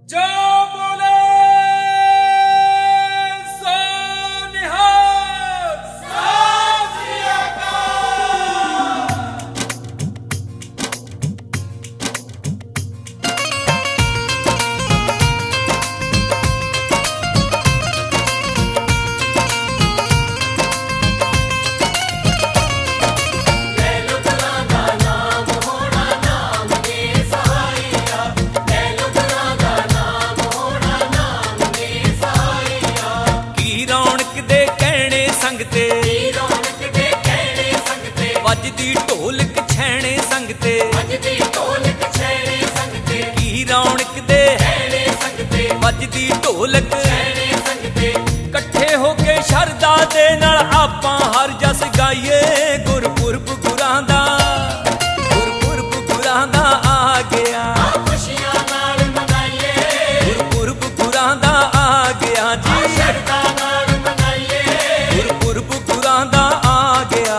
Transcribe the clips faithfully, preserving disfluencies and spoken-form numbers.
जो बोले सो निहाल सत श्री अकाल। वजदी ढोलक छैणे संग ते वजदी ढोलक छैणे संग ते की रौनक दे छैणे संग ते वजदी ढोलक छैणे संग ते इकट्ठे होके शरदा दे नाल आपां हर जस गाइए गुरपुरब गुरां दा गुरपुरब गुरां दा आ गया खुशियां नाल मनाइए गुरपुरब गुरां दा आ गया जी शरदा नाल मनाइए गुरपुरब गुरां दा आ गया।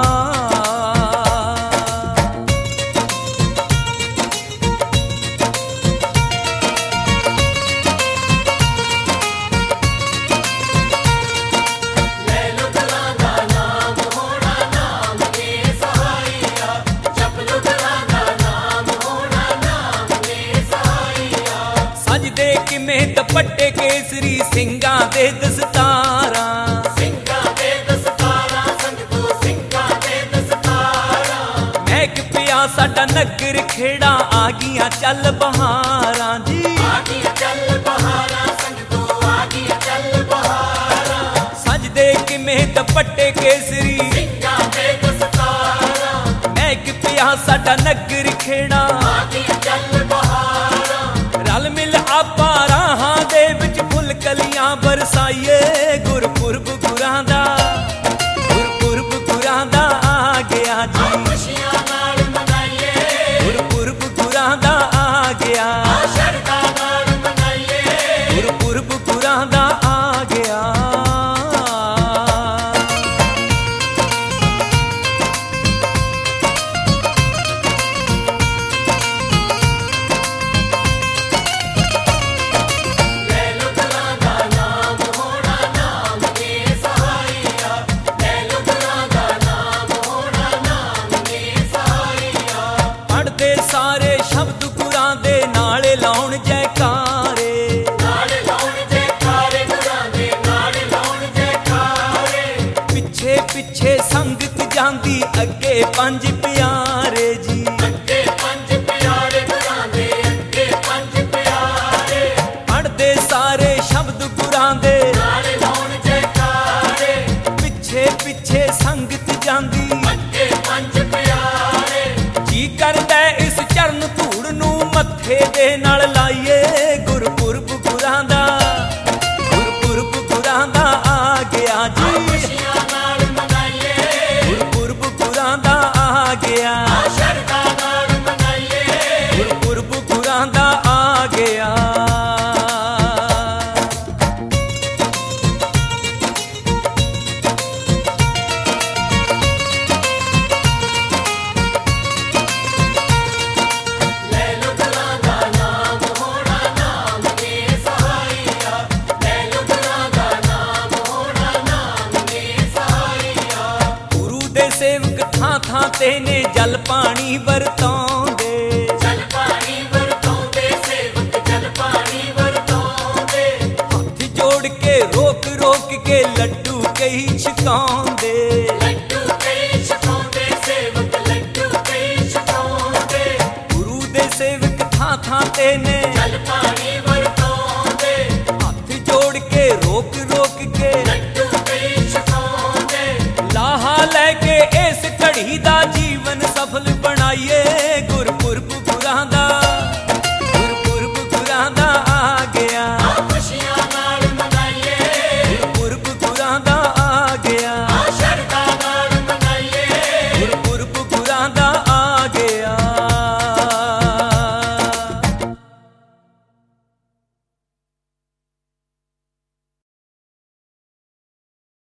दुपट्टे केसरी सिंगां दे दस्तारां सिंगां दे दस्तारां संग तू सिंगां दे दस्तारां महक पिया साडा नगर खेड़ा आ गियां चल बहारां जी आ गियां चल बहारां संग तू आ गियां चल बहारां सजदे किवें दुपट्टे केसरी सिंगां दे दस्तारां महक पिया साडा नगर खेड़ा आ गियां चल बहारां रल मिल आपा राहां दे विच फुल कलियां बरसाइए गुरपुरब गुरां दा गुरपुरब गुरां दा आ गया जी खुशियां नाल मनाइए गुरपुरब गुरां दा आ गया शरदा नाल मनाइए गुरपुरब गुरां दा आ गया। सारे शब्द गुरां दे नाल लाउण जयकारे नाल लाउण जयकारे गुरां दे नाल लाउण जयकारे पिछे पिछे संगत जांदी अगे पंज प्यारे जी अगे पंज प्यारे गुरां दे अगे पंज प्यारे पढ़दे सारे शब्द गुरां दे नाल लाउण जयकारे पिछे पिछे संगत जांदी अगे पंज प्यारे जी करदा इस चरण धूड़ नूं मत्थे दे नाल लाइए गुरपुरब गुरां दा गुरपुरब गुरां दा आ गया जी खुशियां नाल मनाइए गुरपुरब गुरां दा आ गया शरदा नाल मनाइए गुरपुरब गुरां दा आ गया। थां ते ने जल पानी वरताउंदे जल पानी वरताउंदे सेवक जल पानी वरताउंदे हाथ जोड़ के रोक रोक के लड्डू कई छकाउंदे लड्डू कई छकाउंदे सेवक लड्डू कई छकाउंदे गुरु दे सेवक थां थां ते ने जल पानी वरताउंदे हाथ जोड़ के रोक रोक के लड्डू कई छकाउंदे लाहा लेके इस घड़ी दा जी